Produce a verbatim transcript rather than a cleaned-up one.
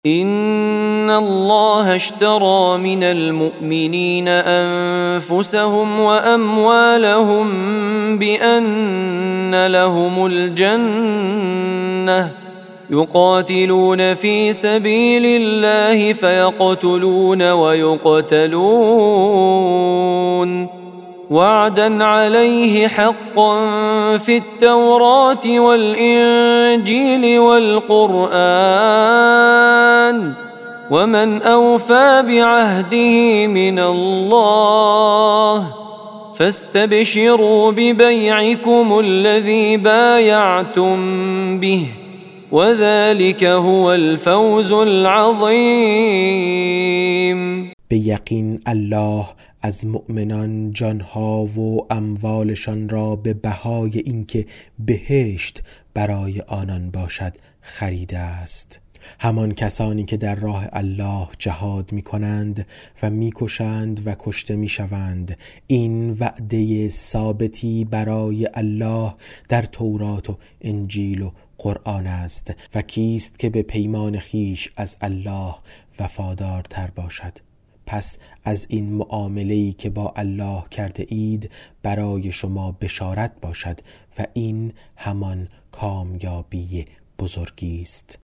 إن الله اشترى من المؤمنين أنفسهم وأموالهم بأن لهم الجنة يقاتلون في سبيل الله فيقتلون ويقتلون وعدا عليه حقا في التوراة والإنجيل والقرآن ومن أوفى بعهده من الله فاستبشروا ببيعكم الذي بايعتم به وذلك هو الفوز العظیم. به یقین الله از مؤمنان جانها و اموالشان را به بهای اینکه بهشت برای آنان باشد خریده است. همان کسانی که در راه الله جهاد می کنند و می کشند و کشته می شوند، این وعده ثابتی برای الله در تورات و انجیل و قرآن است. و کیست که به پیمان خیش از الله وفادارتر باشد؟ پس از این معامله‌ای که با الله کرده اید برای شما بشارت باشد و این همان کامیابی بزرگی است.